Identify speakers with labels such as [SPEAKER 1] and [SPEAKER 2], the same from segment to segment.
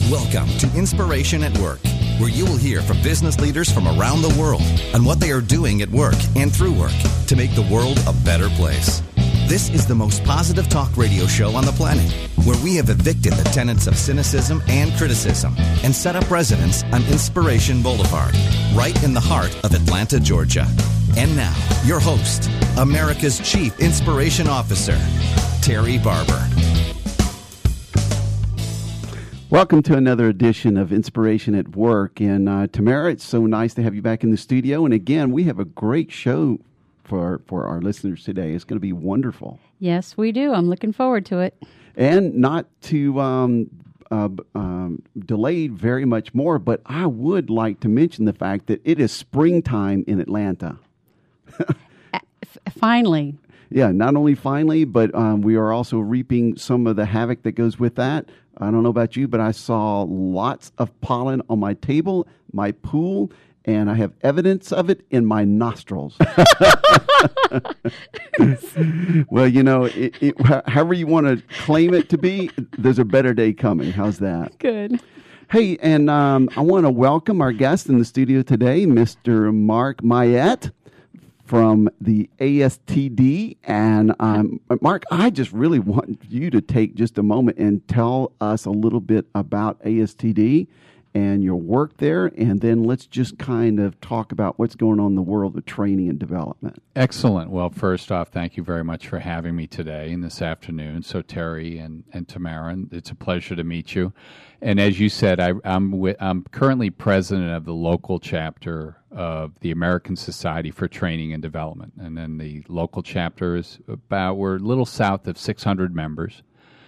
[SPEAKER 1] Welcome to Inspiration at Work, where you will hear from business leaders from around the world on what they are doing at work and through work to make the world a better place. This is the most positive talk radio show on the planet, where we have evicted the tenets of cynicism and criticism and set up residence on Inspiration Boulevard, right in the heart of Atlanta, Georgia. And now, your host, America's Chief Inspiration Officer, Terry Barber.
[SPEAKER 2] Welcome to another edition of Inspiration at Work. And Tamara, it's so nice to have you back in the studio. And again, we have a great show for our listeners today. It's going to be wonderful.
[SPEAKER 3] Yes, we do. I'm looking forward to it.
[SPEAKER 2] And not to delay very much more, but I would like to mention the fact that it is springtime in Atlanta.
[SPEAKER 3] Finally.
[SPEAKER 2] Yeah, not only finally, but we are also reaping some of the havoc that goes with that. I don't know about you, but I saw lots of pollen on my table, my pool, and I have evidence of it in my nostrils. Well, you know, however you want to claim it to be, there's a better day coming. How's that?
[SPEAKER 3] Good.
[SPEAKER 2] Hey, and I want to welcome our guest in the studio today, Mr. Mark Mayette from the ASTD. And Mark, I just really want you to take just a moment and tell us a little bit about ASTD and your work there, and then let's just kind of talk about what's going on in the world of training and development.
[SPEAKER 4] Excellent. Well, first off, thank you very much for having me today and this afternoon. So Terry and Tamara, it's a pleasure to meet you. And as you said, I'm currently president of the local chapter of the American Society for Training and Development. And then the local chapter is we're a little south of 600 members.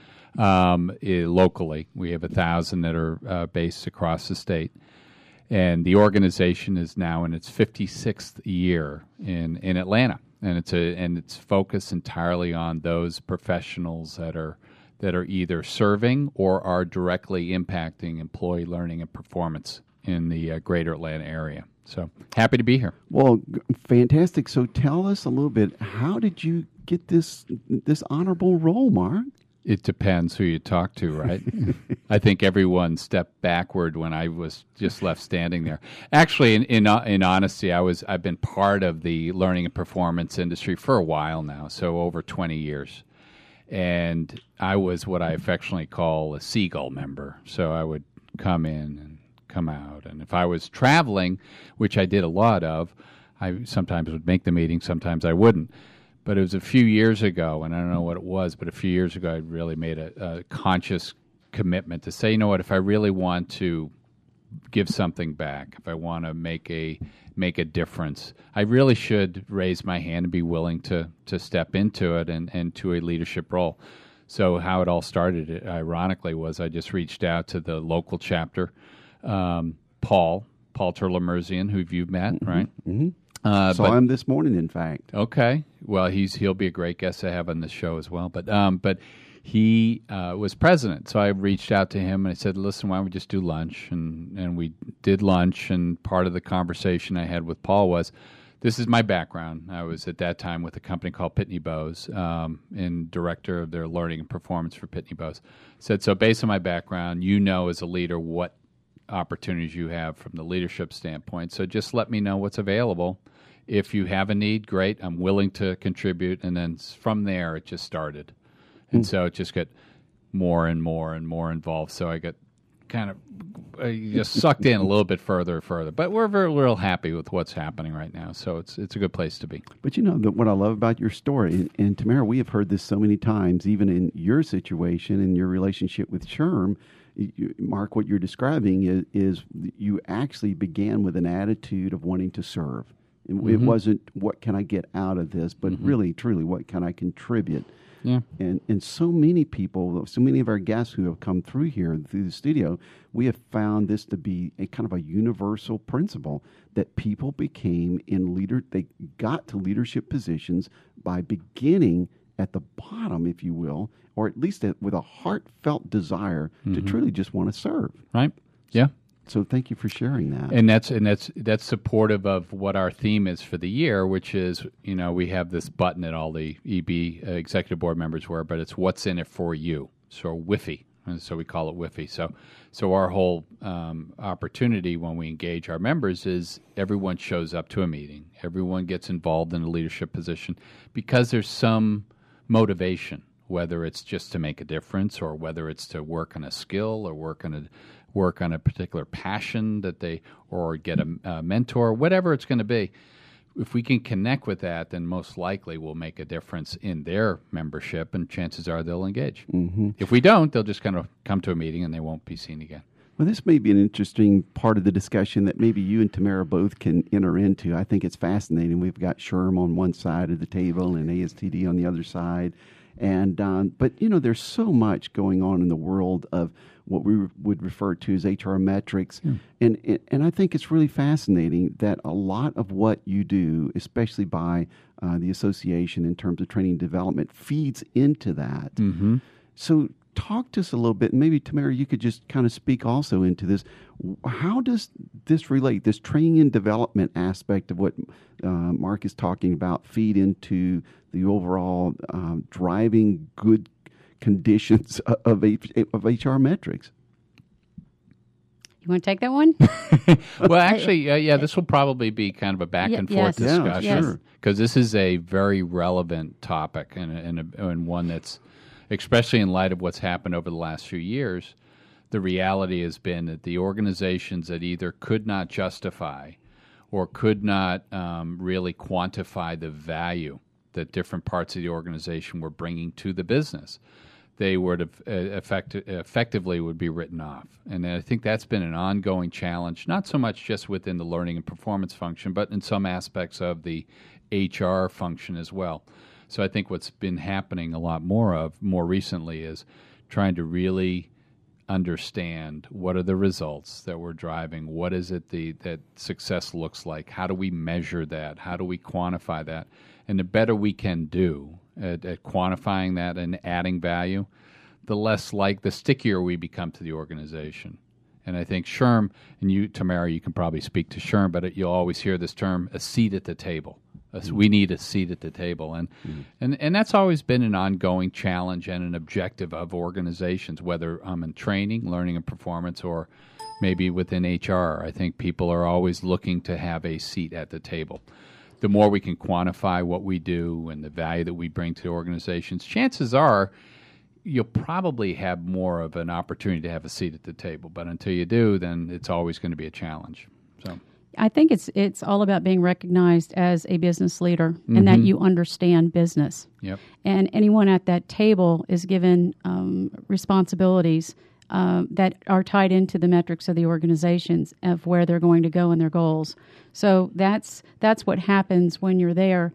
[SPEAKER 4] Locally, we have 1,000 that are based across the state, and the organization is now in its 56th year in Atlanta, and it's focused entirely on those professionals that are either serving or are directly impacting employee learning and performance in the greater Atlanta area. So happy to be here.
[SPEAKER 2] Well, fantastic. So tell us a little bit. How did you get this honorable role, Mark?
[SPEAKER 4] It depends who you talk to, right? I think everyone stepped backward when I was just left standing there. Actually, in honesty, I've been part of the learning and performance industry for a while now, so over 20 years. And I was what I affectionately call a seagull member. So I would come in and come out. And if I was traveling, which I did a lot of, I sometimes would make the meeting, sometimes I wouldn't. But it was a few years ago, and I don't know what it was, but a few years ago I really made a conscious commitment to say, you know what, if I really want to give something back, if I want to make a difference, I really should raise my hand and be willing to step into it and to a leadership role. So how it all started, ironically, was I just reached out to the local chapter, Paul Turlemerzian, who you've met, right? Mm-hmm.
[SPEAKER 2] Saw him this morning, in fact.
[SPEAKER 4] Okay. Well, he'll be a great guest to have on this show as well. But he was president, so I reached out to him and I said, "Listen, why don't we just do lunch?" And we did lunch. And part of the conversation I had with Paul was, "This is my background. I was at that time with a company called Pitney Bowes, and director of their learning and performance for Pitney Bowes." Said, "So based on my background, you know as a leader what opportunities you have from the leadership standpoint. So just let me know what's available. If you have a need, great. I'm willing to contribute." And then from there, it just started. And so it just got more and more and more involved. So I got kind of just sucked in a little bit further and further. But we're real happy with what's happening right now. So it's a good place to be.
[SPEAKER 2] But you know, what I love about your story, and Tamara, we have heard this so many times, even in your situation and your relationship with SHRM, Mark, what you're describing is you actually began with an attitude of wanting to serve. It wasn't, what can I get out of this, but really, truly, what can I contribute?
[SPEAKER 4] Yeah.
[SPEAKER 2] And so many people, so many of our guests who have come through here, through the studio, we have found this to be a kind of a universal principle that people they got to leadership positions by beginning at the bottom, if you will, or at least with a heartfelt desire to truly just want to serve.
[SPEAKER 4] Right. Yeah.
[SPEAKER 2] So thank you for sharing that.
[SPEAKER 4] And that's supportive of what our theme is for the year, which is, you know, we have this button that all the EB executive board members wear, but it's what's in it for you. So WIFI, and so we call it WIFI. So our whole opportunity when we engage our members is everyone shows up to a meeting, everyone gets involved in a leadership position because there's some motivation, whether it's just to make a difference or whether it's to work on a skill or work on a particular passion that they, or get a mentor, whatever it's going to be. If we can connect with that, then most likely we'll make a difference in their membership, and chances are they'll engage. Mm-hmm. If we don't, they'll just kind of come to a meeting and they won't be seen again.
[SPEAKER 2] Well, this may be an interesting part of the discussion that maybe you and Tamara both can enter into. I think it's fascinating. We've got SHRM on one side of the table and ASTD on the other side. And but, there's so much going on in the world of what we would refer to as HR metrics. Yeah. And I think it's really fascinating that a lot of what you do, especially by the association in terms of training and development, feeds into that. Mm-hmm. So talk to us a little bit, and maybe, Tamara, you could just kind of speak also into this. How does this relate, this training and development aspect of what Mark is talking about, feed into the overall driving good conditions of HR metrics?
[SPEAKER 3] You want to take that one?
[SPEAKER 4] Well, actually, this will probably be kind of a back and forth discussion, because this is a very relevant topic and one that's, especially in light of what's happened over the last few years, the reality has been that the organizations that either could not justify or could not really quantify the value that different parts of the organization were bringing to the business, they would have effectively would be written off. And I think that's been an ongoing challenge, not so much just within the learning and performance function, but in some aspects of the HR function as well. So I think what's been happening a lot more recently is trying to really understand what are the results that we're driving, what is it that success looks like, how do we measure that, how do we quantify that, and the better we can do at quantifying that and adding value, the stickier we become to the organization. And I think SHRM, and you, Tamara, you can probably speak to SHRM, but you'll always hear this term, a seat at the table. We need a seat at the table. And that's always been an ongoing challenge and an objective of organizations, whether I'm in training, learning and performance, or maybe within HR. I think people are always looking to have a seat at the table. The more we can quantify what we do and the value that we bring to organizations, chances are you'll probably have more of an opportunity to have a seat at the table. But until you do, then it's always going to be a challenge. So
[SPEAKER 3] I think it's all about being recognized as a business leader and that you understand business.
[SPEAKER 4] Yep.
[SPEAKER 3] And anyone at that table is given responsibilities that are tied into the metrics of the organizations of where they're going to go and their goals. So that's what happens when you're there.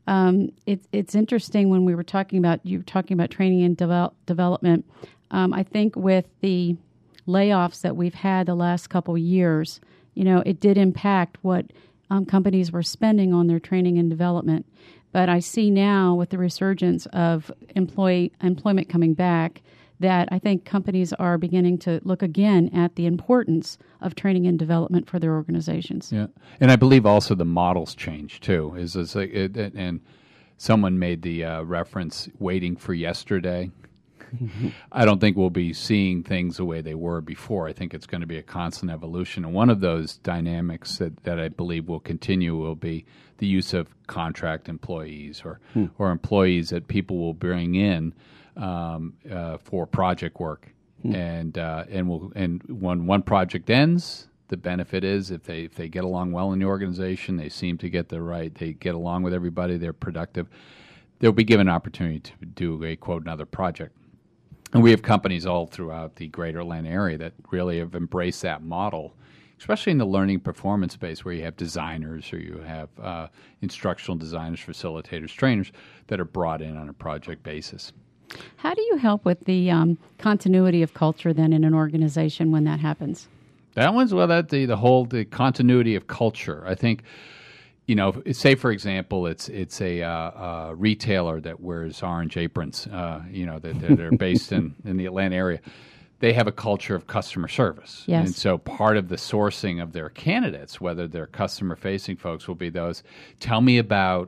[SPEAKER 3] It's interesting when you were talking about training and development. I think with the layoffs that we've had the last couple of years, it did impact what companies were spending on their training and development. But I see now with the resurgence of employment coming back that I think companies are beginning to look again at the importance of training and development for their organizations.
[SPEAKER 4] Yeah, and I believe also the models change too. And someone made the reference waiting for yesterday. I don't think we'll be seeing things the way they were before. I think it's going to be a constant evolution. And one of those dynamics that I believe will continue will be the use of contract employees or employees that people will bring in for project work. And when one project ends, the benefit is if they get along well in the organization, they seem to get they get along with everybody, they're productive, they'll be given an opportunity to do another project. And we have companies all throughout the greater Atlanta area that really have embraced that model, especially in the learning performance space where you have designers or you have instructional designers, facilitators, trainers that are brought in on a project basis.
[SPEAKER 3] How do you help with the continuity of culture then in an organization when that happens?
[SPEAKER 4] That one's, the continuity of culture. I think, say for example, it's a retailer that wears orange aprons, that are based in the Atlanta area. They have a culture of customer service.
[SPEAKER 3] Yes.
[SPEAKER 4] And so part of the sourcing of their candidates, whether they're customer-facing folks, will be those, tell me about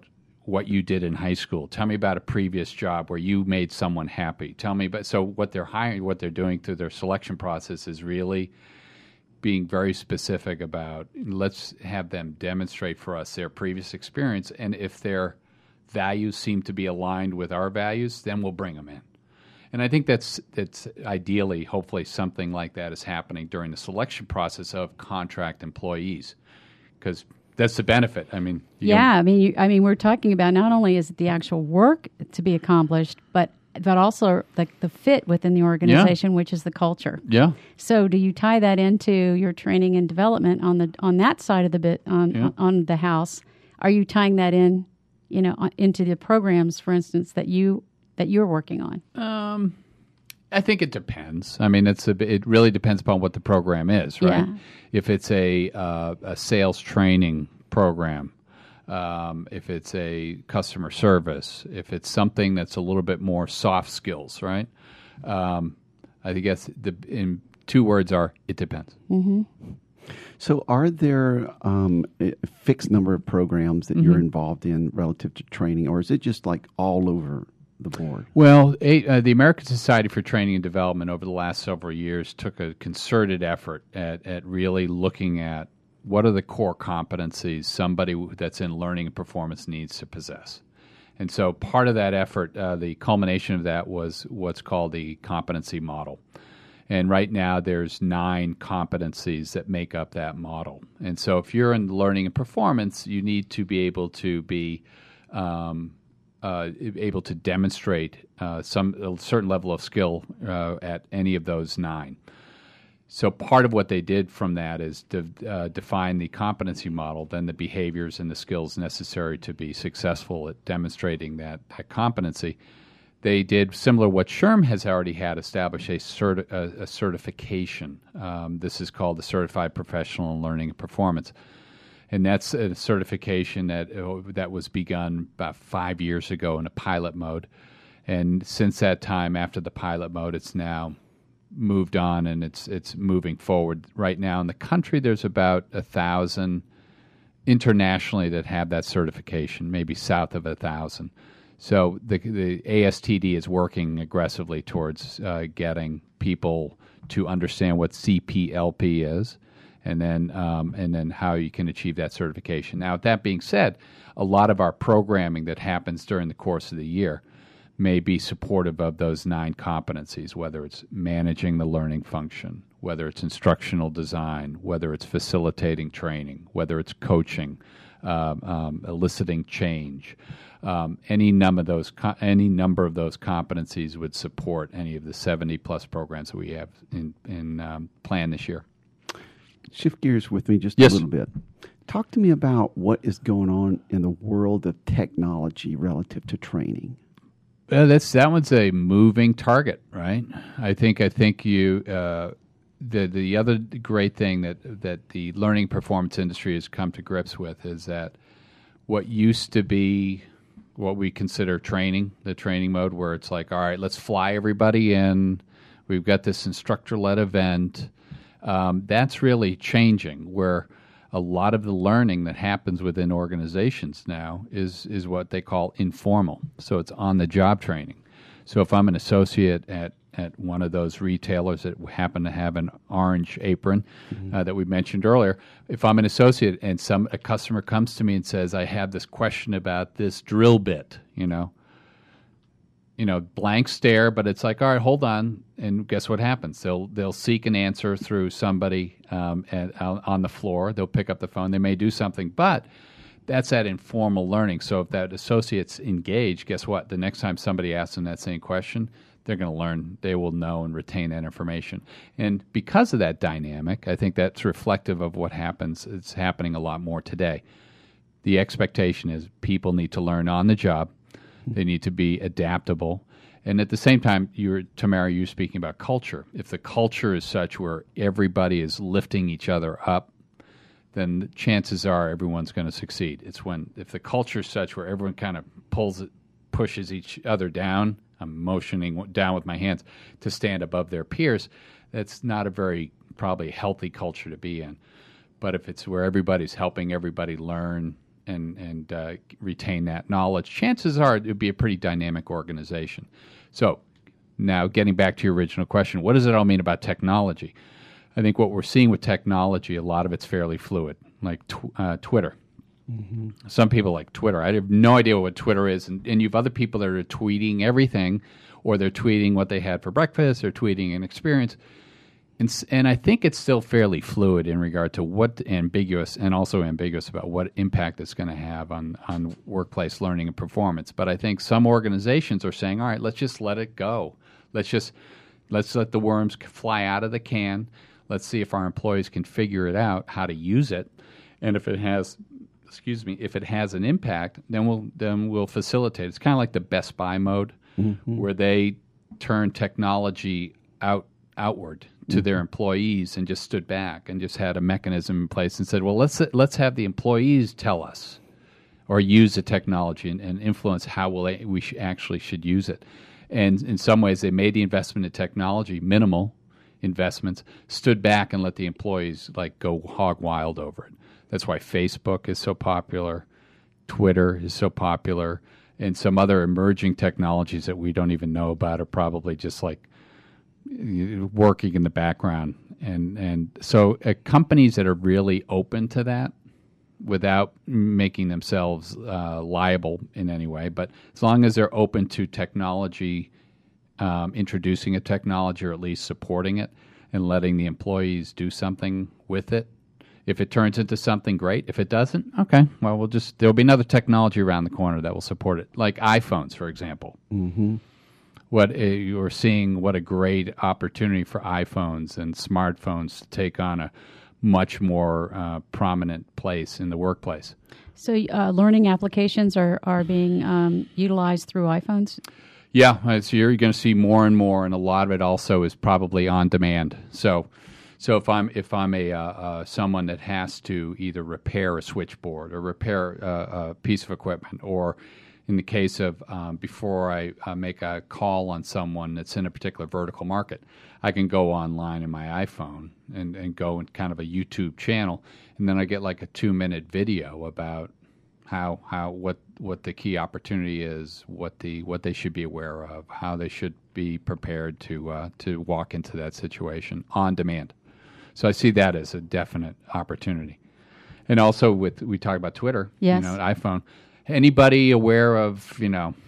[SPEAKER 4] what you did in high school. Tell me about a previous job where you made someone happy. Tell me about, so what they're hiring, what they're doing through their selection process is really being very specific about, let's have them demonstrate for us their previous experience, and if their values seem to be aligned with our values, then we'll bring them in. And I think that's ideally, hopefully, something like that is happening during the selection process of contract employees, because that's the benefit. I mean,
[SPEAKER 3] I mean, we're talking about not only is it the actual work to be accomplished, but also the fit within the organization, which is the culture.
[SPEAKER 4] Yeah.
[SPEAKER 3] So, do you tie that into your training and development on that side of the bit on the house? Are you tying that in, into the programs, for instance, that you're working on?
[SPEAKER 4] I think it depends. I mean, it really depends upon what the program is, right?
[SPEAKER 3] Yeah.
[SPEAKER 4] If it's a sales training program, if it's a customer service, if it's something that's a little bit more soft skills, right? I think in 2 words are, it depends.
[SPEAKER 3] Mm-hmm.
[SPEAKER 2] So are there a fixed number of programs that you're involved in relative to training, or is it just like all over the board?
[SPEAKER 4] Well, the American Society for Training and Development over the last several years took a concerted effort at really looking at what are the core competencies somebody that's in learning and performance needs to possess. And so part of that effort, the culmination of that was what's called the competency model. And right now there's 9 competencies that make up that model. And so if you're in learning and performance, you need to be able to be able to demonstrate a certain level of skill at any of those 9. So part of what they did from that is to define the competency model, then the behaviors and the skills necessary to be successful at demonstrating that competency. They did similar what SHRM has already had, establish a certification. This is called the Certified Professional in Learning and Performance. And that's a certification that was begun about 5 years ago in a pilot mode. And since that time, after the pilot mode, it's now moved on and it's moving forward. Right now in the country, there's about 1,000 internationally that have that certification, maybe south of 1,000. So the ASTD is working aggressively towards getting people to understand what CPLP is, and then how you can achieve that certification. Now, that being said, a lot of our programming that happens during the course of the year may be supportive of those 9 competencies, whether it's managing the learning function, whether it's instructional design, whether it's facilitating training, whether it's coaching, eliciting change. Any number of those competencies would support any of the 70-plus programs that we have in plan this year.
[SPEAKER 2] Shift gears with me just a little bit. Talk to me about what is going on in the world of technology relative to training.
[SPEAKER 4] That one's a moving target, right? I think you the other great thing that the learning performance industry has come to grips with is that what used to be what we consider training, the training mode, where it's like, all right, let's fly everybody in. We've got this instructor-led event. That's really changing, where a lot of the learning that happens within organizations now is what they call informal. So it's on-the-job training. So if I'm an associate at one of those retailers that happen to have an orange apron that we mentioned earlier, if I'm an associate and a customer comes to me and says, I have this question about this drill bit, blank stare, but it's like, all right, hold on, and guess what happens? They'll seek an answer through somebody on the floor. They'll pick up the phone. They may do something, but that's that informal learning. So if that associate's engaged, guess what? The next time somebody asks them that same question, they're going to learn. They will know and retain that information. And because of that dynamic, I think that's reflective of what happens. It's happening a lot more today. The expectation is people need to learn on the job. They need to be adaptable. And at the same time, Tamara, you're speaking about culture. If the culture is such where everybody is lifting each other up, then the chances are everyone's going to succeed. If the culture is such where everyone kind of pushes each other down, I'm motioning down with my hands to stand above their peers, that's not a very probably healthy culture to be in. But if it's where everybody's helping everybody learn and retain that knowledge, chances are it would be a pretty dynamic organization. So now getting back to your original question, what does it all mean about technology? I think what we're seeing with technology, a lot of it's fairly fluid, like Twitter. Mm-hmm. Some people like Twitter. I have no idea what Twitter is, and you have other people that are tweeting everything, or they're tweeting what they had for breakfast, or tweeting an experience. And I think it's still fairly fluid in regard to what ambiguous about what impact it's going to have on workplace learning and performance. But I think some organizations are saying, all right, let's just let it go. Let's let the worms fly out of the can. Let's see if our employees can figure it out, how to use it. And if it has an impact, then we'll facilitate. It's kind of like the Best Buy mode, mm-hmm. where they turn technology outward to their employees and just stood back and just had a mechanism in place and said, well, let's have the employees tell us or use the technology and influence how we actually should use it. And in some ways, they made the investment in technology, minimal investments, stood back and let the employees go hog wild over it. That's why Facebook is so popular, Twitter is so popular, and some other emerging technologies that we don't even know about are probably just working in the background. And so companies that are really open to that without making themselves liable in any way, but as long as they're open to technology, introducing a technology or at least supporting it and letting the employees do something with it. If it turns into something great, if it doesn't, okay, well, there'll be another technology around the corner that will support it, like iPhones, for example. Mm-hmm. You're seeing what a great opportunity for iPhones and smartphones to take on a much more prominent place in the workplace.
[SPEAKER 3] So learning applications are being utilized through iPhones?
[SPEAKER 4] Yeah, so you're going to see more and more, and a lot of it also is probably on demand. So if I'm a someone that has to either repair a switchboard or repair a piece of equipment, or in the case of before I make a call on someone that's in a particular vertical market, I can go online in my iPhone and go in kind of a YouTube channel, and then I get like a 2-minute video about what the key opportunity is, what they should be aware of, how they should be prepared to walk into that situation on demand. So I see that as a definite opportunity. And also we talk about Twitter,
[SPEAKER 3] yes.
[SPEAKER 4] iPhone. Anybody aware of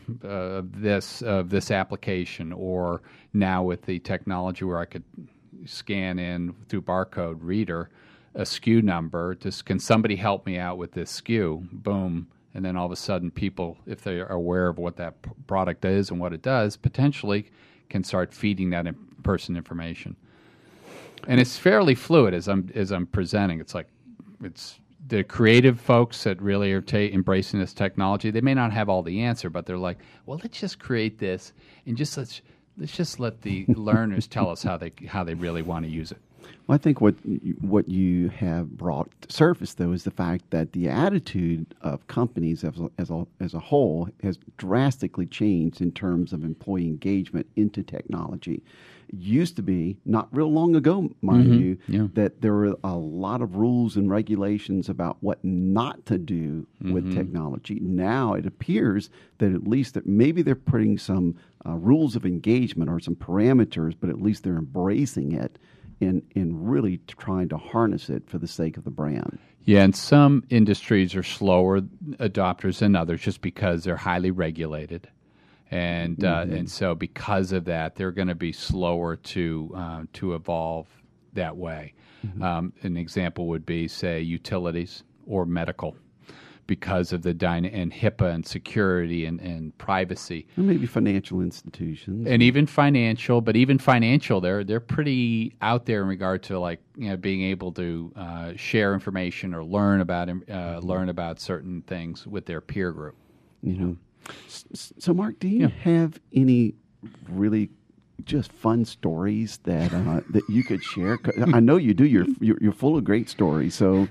[SPEAKER 4] this application, or now with the technology where I could scan in through barcode reader a SKU number, can somebody help me out with this SKU? Boom. And then all of a sudden people, if they are aware of what that product is and what it does, potentially can start feeding that person information. And it's fairly fluid as I'm presenting. It's the creative folks that really are embracing this technology. They may not have all the answer, but they're like, well, let's just create this and let's just let the learners tell us how they really want to use it.
[SPEAKER 2] Well, I think what you have brought to surface, though, is the fact that the attitude of companies as a whole has drastically changed in terms of employee engagement into technology. It used to be, not real long ago, mind you, that there were a lot of rules and regulations about what not to do with technology. Now it appears that at least that maybe they're putting some rules of engagement or some parameters, but at least they're embracing it in really trying to harness it for the sake of the brand.
[SPEAKER 4] Yeah, and some industries are slower adopters than others just because they're highly regulated. And so because of that, they're going to be slower to evolve that way. An example would be, say, utilities or medical, because of the and HIPAA and security and privacy.
[SPEAKER 2] Or maybe financial institutions.
[SPEAKER 4] And even financial, they're pretty out there in regard to being able to share information or learn about certain things with their peer group.
[SPEAKER 2] So, Mark, do you have any really just fun stories that that you could share? I know you do. You're full of great stories. So,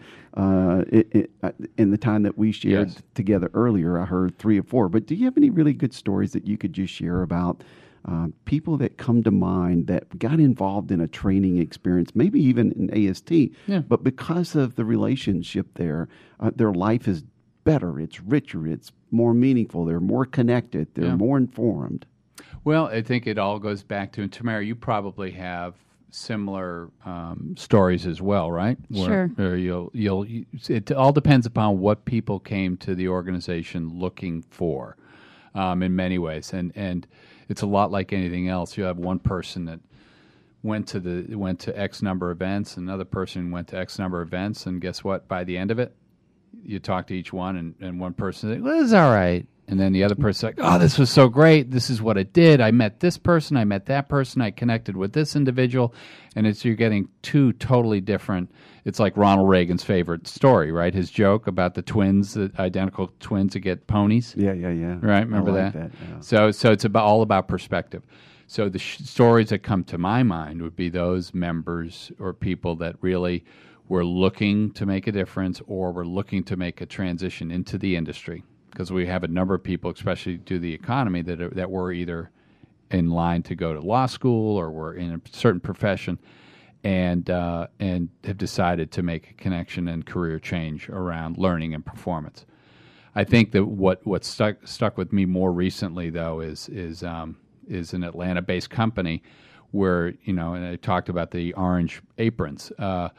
[SPEAKER 2] in the time that we shared together earlier, I heard 3 or 4. But do you have any really good stories that you could just share about people that come to mind that got involved in a training experience, maybe even in AST, but because of the relationship there, their life has better, it's richer, it's more meaningful, they're more connected, they're more informed.
[SPEAKER 4] Well, I think it all goes back to, and Tamara, you probably have similar stories as well, right?
[SPEAKER 3] Sure.
[SPEAKER 4] It all depends upon what people came to the organization looking for, in many ways, and it's a lot like anything else. You have one person that went to X number of events, another person went to X number of events, and guess what? By the end of it, you talk to each one, and one person says, "Well, this is all right." And then the other person's like, "Oh, this was so great. This is what I did. I met this person. I met that person. I connected with this individual." And you're getting two totally different. It's like Ronald Reagan's favorite story, right? His joke about the twins, the identical twins that get ponies.
[SPEAKER 2] Yeah.
[SPEAKER 4] Right? Remember
[SPEAKER 2] I like
[SPEAKER 4] that?
[SPEAKER 2] Yeah.
[SPEAKER 4] So it's all about perspective. So the stories that come to my mind would be those members or people that really were looking to make a difference or were looking to make a transition into the industry. Because we have a number of people, especially due to the economy, that were either in line to go to law school or were in a certain profession, and have decided to make a connection and career change around learning and performance. I think that what stuck with me more recently though is an Atlanta-based company where, and I talked about the orange aprons.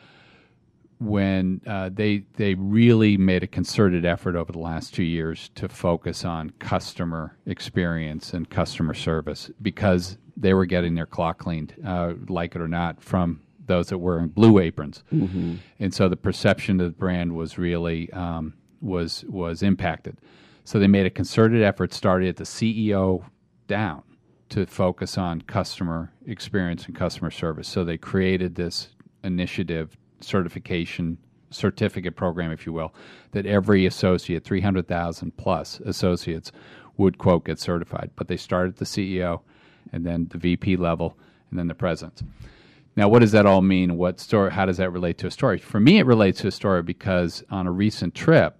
[SPEAKER 4] When they really made a concerted effort over the last 2 years to focus on customer experience and customer service because they were getting their clock cleaned, like it or not, from those that were wearing blue aprons. Mm-hmm. And so the perception of the brand was really was impacted. So they made a concerted effort, started at the CEO down, to focus on customer experience and customer service. So they created this initiative, certificate program, if you will, that every associate, 300,000 plus associates, would, quote, get certified. But they started at the CEO and then the VP level and then the presidents. Now, what does that all mean? How does that relate to a story? For me, it relates to a story because on a recent trip,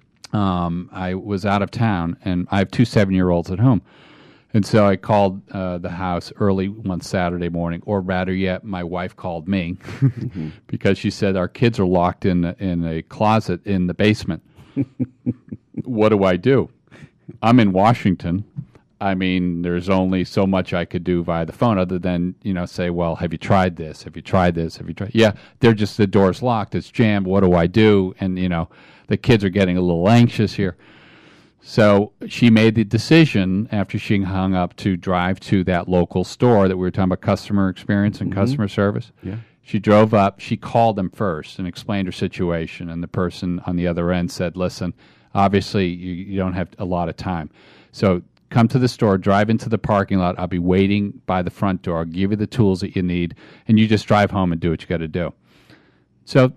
[SPEAKER 4] I was out of town and I have two 7-year-olds at home. And so I called the house early one Saturday morning, or rather yet, my wife called me because she said, our kids are locked in a closet in the basement. What do I do? I'm in Washington. I mean, there's only so much I could do via the phone other than, say, well, have you tried this? Have you tried this? Have you tried? Yeah, the door's locked. It's jammed. What do I do? And, the kids are getting a little anxious here. So she made the decision after she hung up to drive to that local store that we were talking about, customer experience and customer service.
[SPEAKER 2] Yeah.
[SPEAKER 4] She drove up. She called them first and explained her situation. And the person on the other end said, listen, obviously you don't have a lot of time. So come to the store, drive into the parking lot. I'll be waiting by the front door. I'll give you the tools that you need. And you just drive home and do what you got to do. So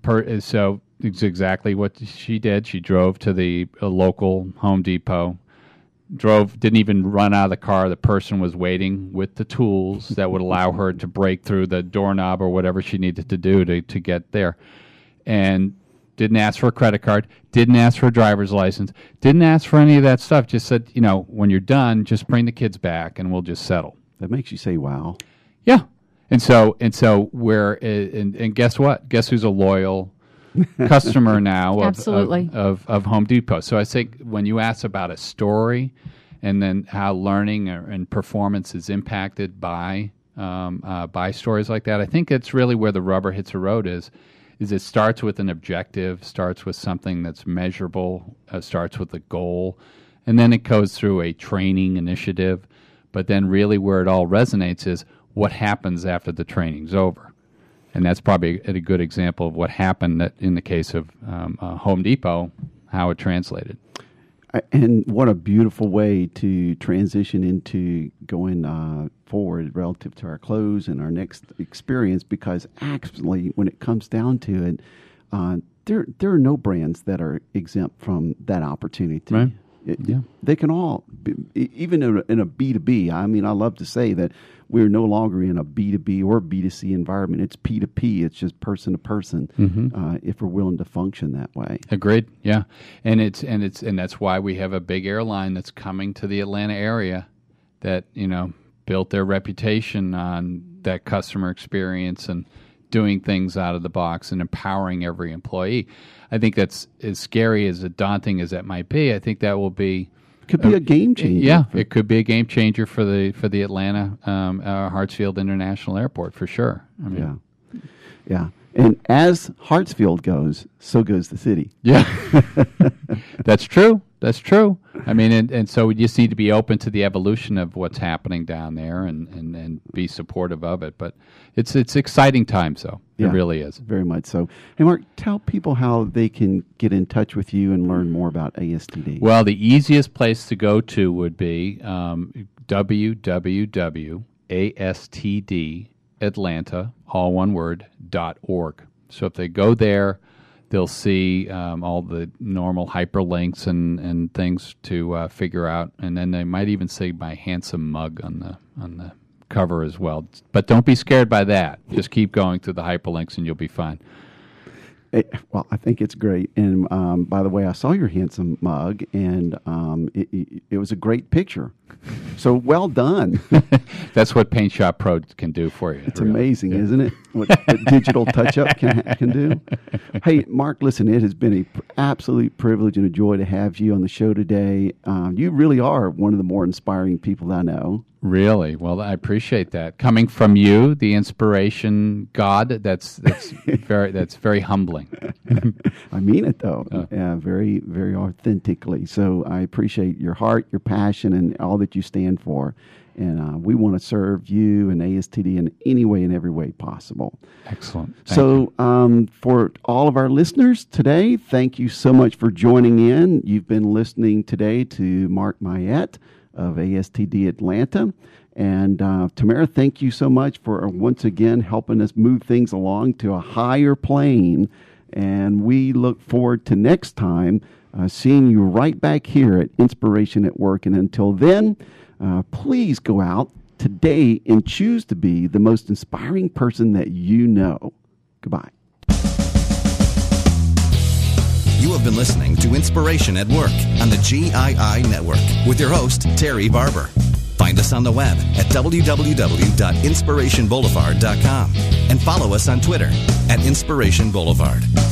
[SPEAKER 4] it's exactly what she did. She drove to the local Home Depot, didn't even run out of the car. The person was waiting with the tools that would allow her to break through the doorknob or whatever she needed to do to get there. And didn't ask for a credit card, didn't ask for a driver's license, didn't ask for any of that stuff. Just said, when you're done, just bring the kids back and we'll just settle.
[SPEAKER 2] That makes you say, wow.
[SPEAKER 4] Yeah. And so guess what? Guess who's a loyal customer now
[SPEAKER 3] Absolutely.
[SPEAKER 4] Of Home Depot. So I think when you ask about a story and then how learning and performance is impacted by stories like that, I think it's really where the rubber hits the road is it starts with an objective, starts with something that's measurable, starts with a goal, and then it goes through a training initiative. But then really where it all resonates is what happens after the training's over. And that's probably a good example of what happened in the case of Home Depot, how it translated.
[SPEAKER 2] And what a beautiful way to transition into going forward relative to our close and our next experience, because actually, when it comes down to it, there are no brands that are exempt from that opportunity.
[SPEAKER 4] Right.
[SPEAKER 2] They can all, even in a B2B. I mean, I love to say that we're no longer in a B2B or B2C environment. It's P2P. It's just person to person. If we're willing to function that way.
[SPEAKER 4] Agreed. Yeah, and that's why we have a big airline that's coming to the Atlanta area that built their reputation on that customer experience and doing things out of the box and empowering every employee. I think that's as scary, as daunting as that might be. I think that will be
[SPEAKER 2] could be a game changer.
[SPEAKER 4] Yeah, it could be a game changer for the Atlanta Hartsfield International Airport for sure. I mean,
[SPEAKER 2] yeah. And as Hartsfield goes, so goes the city.
[SPEAKER 4] Yeah, that's true. That's true. I mean, and so we just need to be open to the evolution of what's happening down there and be supportive of it. But it's exciting times, though. It really is.
[SPEAKER 2] Very much so. Hey, Mark, tell people how they can get in touch with you and learn more about ASTD.
[SPEAKER 4] Well, the easiest place to go to would be www.astdatlanta, all one word, .org. So if they go there, they'll see all the normal hyperlinks and things to figure out, and then they might even see my handsome mug on the cover as well. But don't be scared by that. Just keep going through the hyperlinks, and you'll be fine.
[SPEAKER 2] Well, I think it's great. And by the way, I saw your handsome mug, and it was a great picture. So well done.
[SPEAKER 4] That's what Paint Shop Pro can do for you.
[SPEAKER 2] It's really amazing, isn't it? What digital touch-up can do. Hey, Mark, listen, it has been an absolute privilege and a joy to have you on the show today. You really are one of the more inspiring people that I know.
[SPEAKER 4] Really? Well, I appreciate that. Coming from you, the inspiration God, that's very humbling.
[SPEAKER 2] I mean it, though. Very, very authentically. So I appreciate your heart, your passion, and all that you stand for. And we want to serve you and ASTD in any way and every way possible.
[SPEAKER 4] Excellent.
[SPEAKER 2] So for all of our listeners today, thank you so much for joining in. You've been listening today to Mark Mayette of ASTD Atlanta. And Tamara, thank you so much for once again helping us move things along to a higher plane. And we look forward to next time seeing you right back here at Inspiration at Work. And until then, please go out today and choose to be the most inspiring person that you know. Goodbye.
[SPEAKER 1] You have been listening to Inspiration at Work on the GII Network with your host, Terry Barber. Find us on the web at www.inspirationboulevard.com and follow us on Twitter at Inspiration Boulevard.